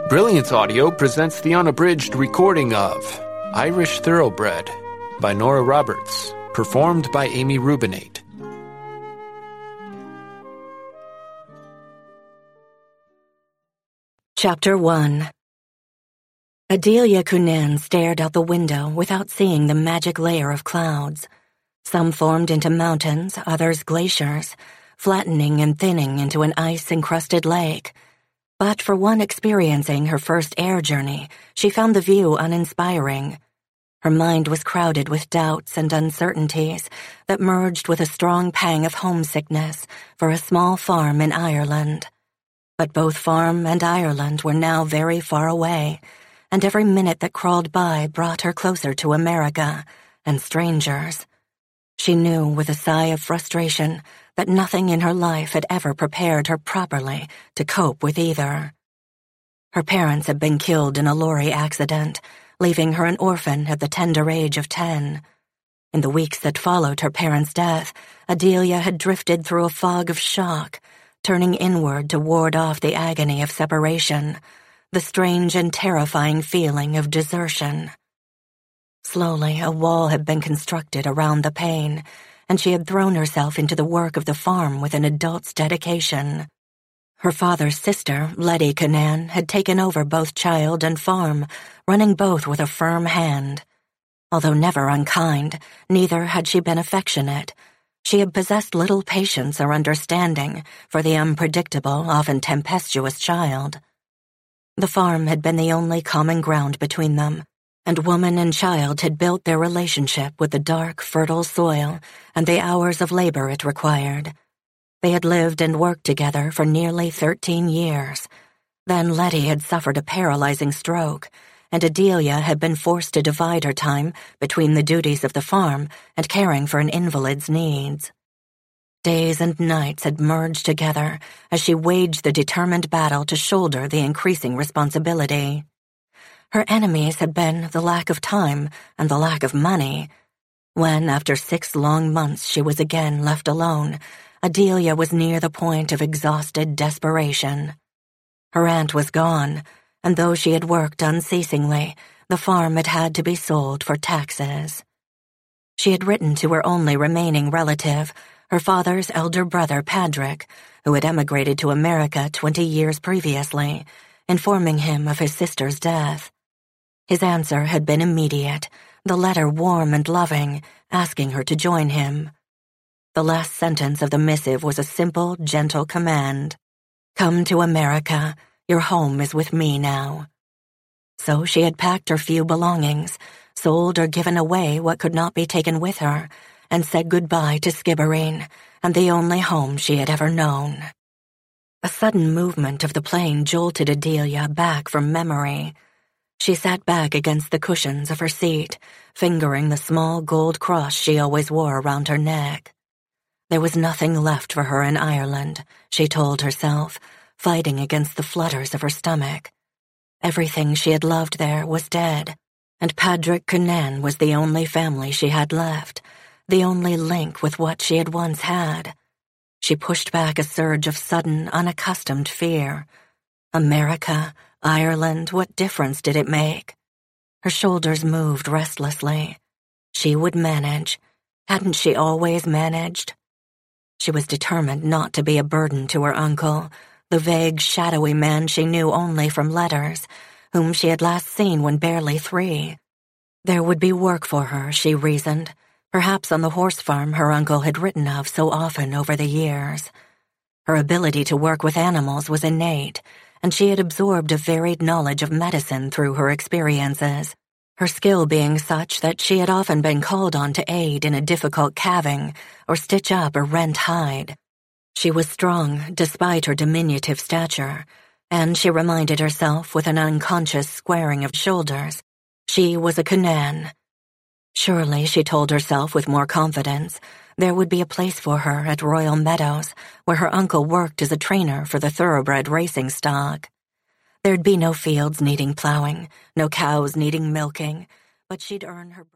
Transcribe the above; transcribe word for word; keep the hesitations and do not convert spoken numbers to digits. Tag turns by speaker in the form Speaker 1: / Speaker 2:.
Speaker 1: Brilliance Audio presents the unabridged recording of Irish Thoroughbred by Nora Roberts, performed by Amy Rubinate.
Speaker 2: Chapter one. Adelia Cunnane stared out the window without seeing the magic layer of clouds. Some formed into mountains, others glaciers, flattening and thinning into an ice-encrusted lake. But for one experiencing her first air journey, she found the view uninspiring. Her mind was crowded with doubts and uncertainties that merged with a strong pang of homesickness for a small farm in Ireland. But both farm and Ireland were now very far away, and every minute that crawled by brought her closer to America and strangers. She knew with a sigh of frustration that nothing in her life had ever prepared her properly to cope with either. Her parents had been killed in a lorry accident, leaving her an orphan at the tender age of ten. In the weeks that followed her parents' death, Adelia had drifted through a fog of shock, turning inward to ward off the agony of separation, the strange and terrifying feeling of desertion. Slowly, a wall had been constructed around the pain, and she had thrown herself into the work of the farm with an adult's dedication. Her father's sister, Letty Cunnane, had taken over both child and farm, running both with a firm hand. Although never unkind, neither had she been affectionate. She had possessed little patience or understanding for the unpredictable, often tempestuous child. The farm had been the only common ground between them, and woman and child had built their relationship with the dark, fertile soil and the hours of labor it required. They had lived and worked together for nearly thirteen years. Then Letty had suffered a paralyzing stroke, and Adelia had been forced to divide her time between the duties of the farm and caring for an invalid's needs. Days and nights had merged together as she waged the determined battle to shoulder the increasing responsibility. Her enemies had been the lack of time and the lack of money. When, after six long months, she was again left alone, Adelia was near the point of exhausted desperation. Her aunt was gone, and though she had worked unceasingly, the farm had had to be sold for taxes. She had written to her only remaining relative, her father's elder brother Padraig, who had emigrated to America twenty years previously, informing him of his sister's death. His answer had been immediate, the letter warm and loving, asking her to join him. The last sentence of the missive was a simple, gentle command. "Come to America. Your home is with me now." So she had packed her few belongings, sold or given away what could not be taken with her, and said goodbye to Skibbereen and the only home she had ever known. A sudden movement of the plane jolted Adelia back from memory. She sat back against the cushions of her seat, fingering the small gold cross she always wore around her neck. There was nothing left for her in Ireland, she told herself, fighting against the flutters of her stomach. Everything she had loved there was dead, and Padraig Cunnane was the only family she had left, the only link with what she had once had. She pushed back a surge of sudden, unaccustomed fear. America, Ireland, what difference did it make? Her shoulders moved restlessly. She would manage. Hadn't she always managed? She was determined not to be a burden to her uncle, the vague, shadowy man she knew only from letters, whom she had last seen when barely three. There would be work for her, she reasoned, perhaps on the horse farm her uncle had written of so often over the years. Her ability to work with animals was innate, and she had absorbed a varied knowledge of medicine through her experiences, her skill being such that she had often been called on to aid in a difficult calving or stitch up a rent hide. She was strong despite her diminutive stature, and she reminded herself with an unconscious squaring of shoulders, she was a Cunnane. Surely, she told herself with more confidence, there would be a place for her at Royal Meadows, where her uncle worked as a trainer for the thoroughbred racing stock. There'd be no fields needing plowing, no cows needing milking, but she'd earn her